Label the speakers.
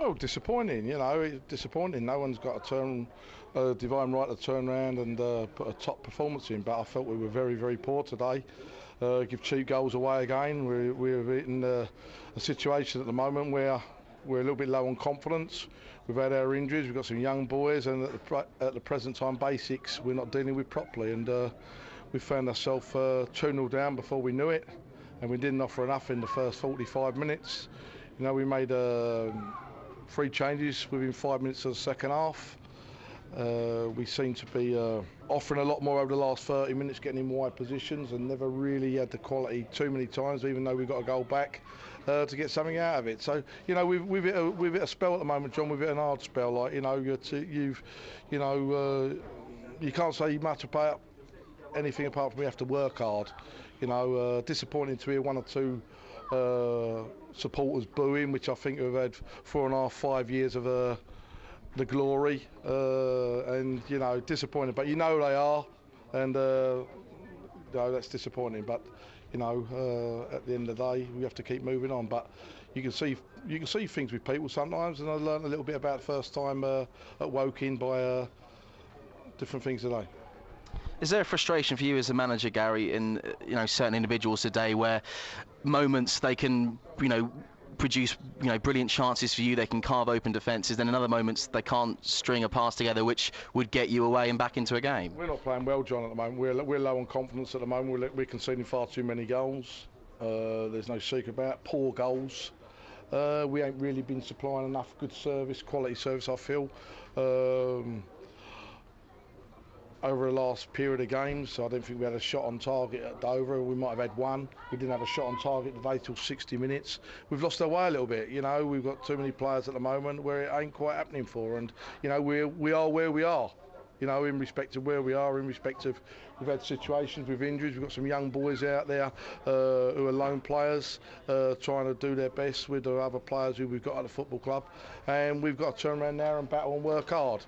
Speaker 1: Well, disappointing, disappointing. No one's got a divine right to turn around and put a top performance in, but I felt we were very, very poor today. Give cheap goals away again. We're in a situation at the moment where we're a little bit low on confidence. We've had our injuries, we've got some young boys, and at the present time, basics we're not dealing with properly. And we found ourselves 2-0 down before we knew it, and we didn't offer enough in the first 45 minutes. We made 3 changes within 5 minutes of the second half. We seem to be offering a lot more over the last 30 minutes, getting in wide positions, and never really had the quality too many times, even though we got a goal back, to get something out of it. So, we've hit a spell at the moment, John. We've hit an hard spell. Like, you can't say much about anything apart from we have to work hard. Disappointing to hear 1 or 2 supporters booing, which I think have had 4.5, 5 years of the glory, and disappointed. But they are, and that's disappointing. But at the end of the day, we have to keep moving on. But you can see things with people sometimes, and I learned a little bit about the first time at Woking by different things today.
Speaker 2: Is there a frustration for you as a manager, Gary, in certain individuals today, where moments they can produce brilliant chances for you, they can carve open defences, then in other moments they can't string a pass together which would get you away and back into a game?
Speaker 1: We're not playing well, John, at the moment. We're low on confidence at the moment. We're conceding far too many goals. There's no secret about it. Poor goals. We ain't really been supplying enough good service, quality service, I feel. Over the last period of games, I don't think we had a shot on target at Dover. We might have had one. We didn't have a shot on target today till 60 minutes. We've lost our way a little bit. We've got too many players at the moment where it ain't quite happening for. And we are where we are. In respect of where we are, in respect of we've had situations with injuries. We've got some young boys out there who are lone players trying to do their best with the other players who we've got at the football club, and we've got to turn around now and battle and work hard.